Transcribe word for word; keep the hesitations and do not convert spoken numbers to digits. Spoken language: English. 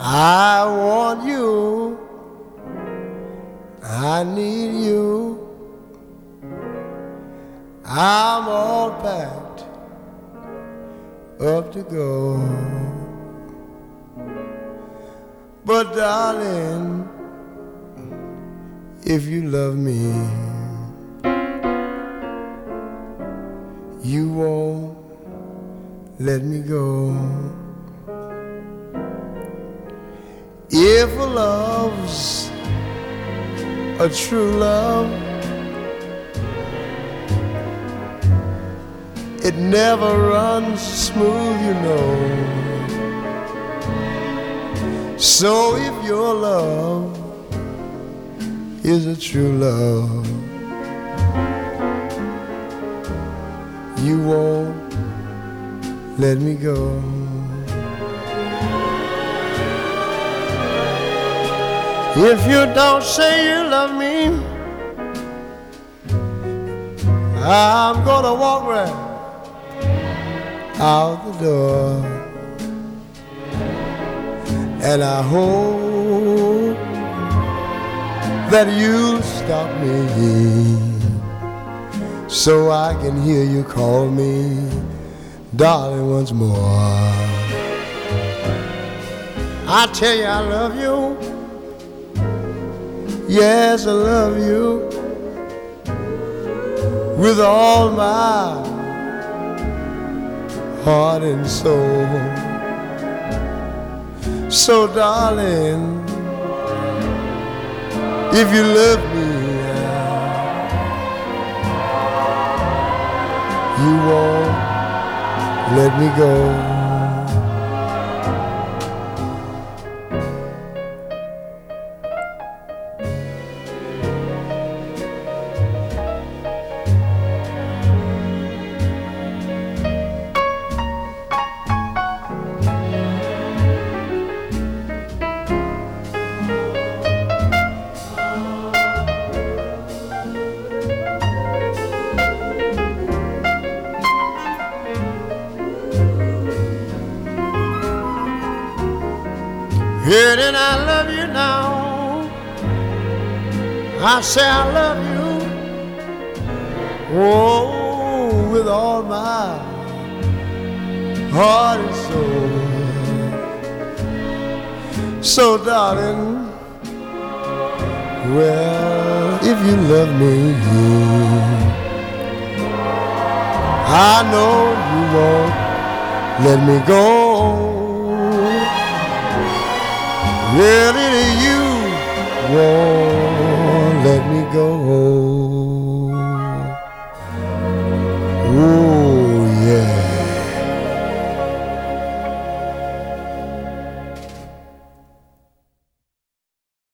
I want you, I need you. I'm all packed up to go. But darling, if you love me, you won't let me go. If a love's a true love, it never runs smooth, you know. So if your love is a true love, you won't let me go. If you don't say you love me, I'm gonna walk right out the door. And I hope that you'll stop me so I can hear you call me darling once more. I tell you I love you. Yes, I love you with all my heart and soul. So darling, if you love me, you won't let me go. Yeah, then I love you now. I say I love you, oh, with all my heart and soul. So darling, well, if you love me, I know you won't let me go. Really, you won't